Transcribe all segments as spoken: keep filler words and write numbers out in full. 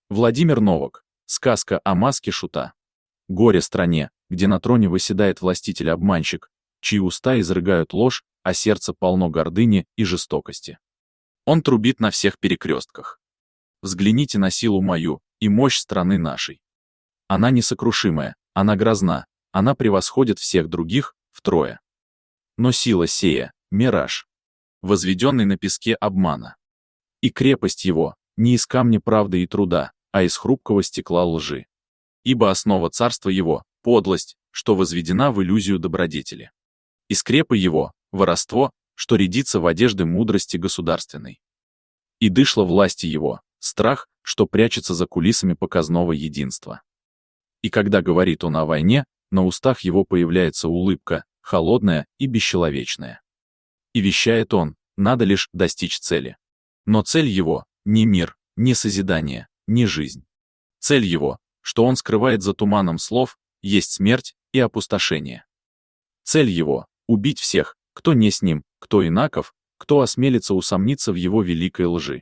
Владимир Новак. Сказка о маске шута. Горе стране, где на троне восседает властитель-обманщик, чьи уста изрыгают ложь, а сердце полно гордыни и жестокости. Он трубит на всех перекрестках. Взгляните на силу мою и мощь страны нашей. Она несокрушимая, она грозна, она превосходит всех других втрое. Но сила сея — мираж, возведенный на песке обмана. И крепость его не из камня правды и труда, а из хрупкого стекла лжи. Ибо основа царства его — подлость, что возведена в иллюзию добродетели. И скрепы его — воровство, что рядится в одежды мудрости государственной. И дышло власти его — страх, что прячется за кулисами показного единства. И когда говорит он о войне, на устах его появляется улыбка, холодная и бесчеловечная. И вещает он, надо лишь достичь цели. Но цель его — не мир, не созидание, не жизнь. Цель его, что он скрывает за туманом слов, есть смерть и опустошение. Цель его — убить всех, кто не с ним, кто инаков, кто осмелится усомниться в его великой лжи.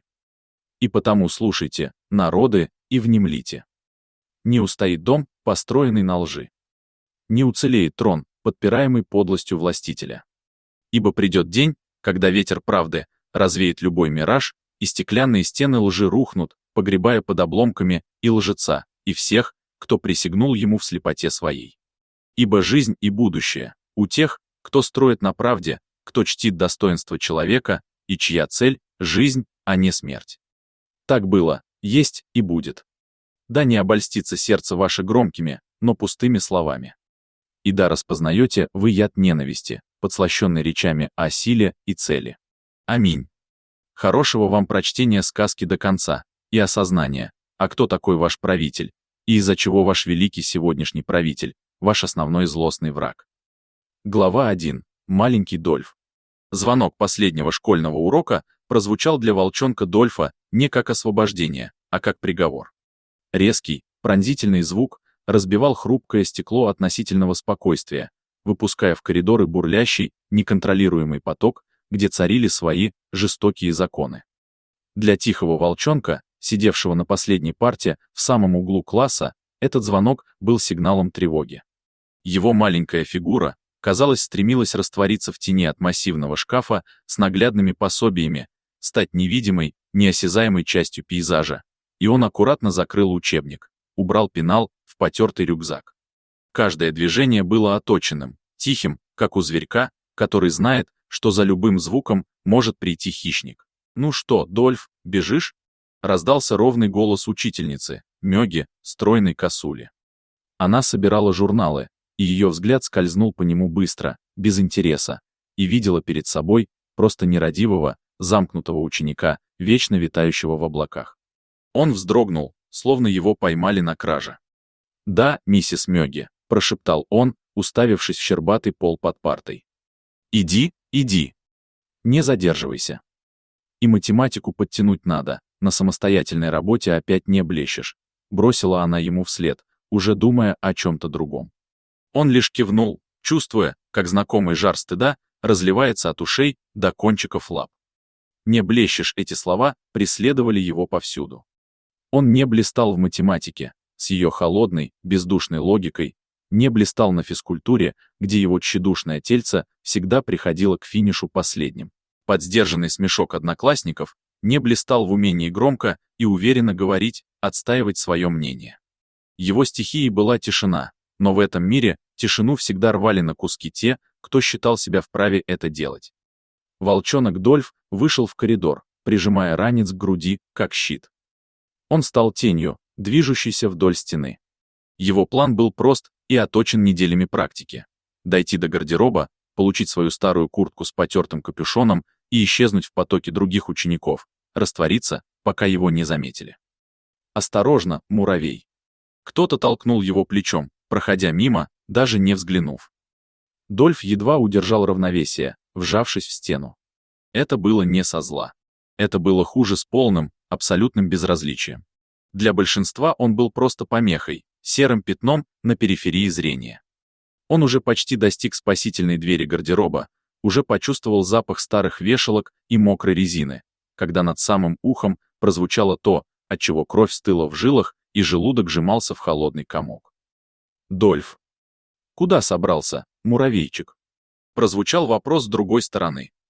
И потому слушайте, народы, и внемлите. Не устоит дом, построенный на лжи. Не уцелеет трон, подпираемый подлостью властителя. Ибо придет день, когда ветер правды развеет любой мираж, и стеклянные стены лжи рухнут, погребая под обломками и лжеца, и всех, кто присягнул ему в слепоте своей. Ибо жизнь и будущее у тех, кто строит на правде, кто чтит достоинство человека, и чья цель — жизнь, а не смерть. Так было, есть и будет. Да не обольстится сердце ваше громкими, но пустыми словами. И да распознаете вы яд ненависти, подслащенный речами о силе и цели. Аминь. Хорошего вам прочтения сказки до конца, и осознания, а кто такой ваш правитель, и из-за чего ваш великий сегодняшний правитель, ваш основной злостный враг. Глава один. Маленький Дольф. Звонок последнего школьного урока прозвучал для волчонка Дольфа не как освобождение, а как приговор. Резкий, пронзительный звук разбивал хрупкое стекло относительного спокойствия, выпуская в коридоры бурлящий, неконтролируемый поток, где царили свои жестокие законы. Для тихого волчонка, сидевшего на последней парте в самом углу класса, этот звонок был сигналом тревоги. Его маленькая фигура, казалось, стремилась раствориться в тени от массивного шкафа с наглядными пособиями, стать невидимой, неосязаемой частью пейзажа, и он аккуратно закрыл учебник, убрал пенал в потертый рюкзак. Каждое движение было оточенным, тихим, как у зверька, который знает, что за любым звуком может прийти хищник. «Ну что, Дольф, бежишь?» Раздался ровный голос учительницы, Мёги, стройной косули. Она собирала журналы, и ее взгляд скользнул по нему быстро, без интереса, и видела перед собой просто нерадивого, замкнутого ученика, вечно витающего в облаках. Он вздрогнул, словно его поймали на краже. «Да, миссис Мёги», — прошептал он, уставившись в щербатый пол под партой. «Иди, иди. Не задерживайся. И математику подтянуть надо, на самостоятельной работе опять не блещешь», — бросила она ему вслед, уже думая о чем-то другом. Он лишь кивнул, чувствуя, как знакомый жар стыда разливается от ушей до кончиков лап. «Не блещешь» — эти слова преследовали его повсюду. Он не блистал в математике, с ее холодной, бездушной логикой, не блистал на физкультуре, где его тщедушное тельце всегда приходило к финишу последним. Под сдержанный смешок одноклассников не блистал в умении громко и уверенно говорить, отстаивать свое мнение. Его стихией была тишина, но в этом мире тишину всегда рвали на куски те, кто считал себя вправе это делать. Волчонок Дольф вышел в коридор, прижимая ранец к груди, как щит. Он стал тенью, движущейся вдоль стены. Его план был прост и оточен неделями практики. Дойти до гардероба, получить свою старую куртку с потертым капюшоном и исчезнуть в потоке других учеников, раствориться, пока его не заметили. «Осторожно, муравей!» Кто-то толкнул его плечом, проходя мимо, даже не взглянув. Дольф едва удержал равновесие, вжавшись в стену. Это было не со зла. Это было хуже с полным, абсолютным безразличием. Для большинства он был просто помехой, серым пятном на периферии зрения. Он уже почти достиг спасительной двери гардероба, уже почувствовал запах старых вешалок и мокрой резины, когда над самым ухом прозвучало то, отчего кровь стыла в жилах и желудок сжимался в холодный комок. «Дольф, куда собрался, муравейчик?» Прозвучал вопрос с другой стороны.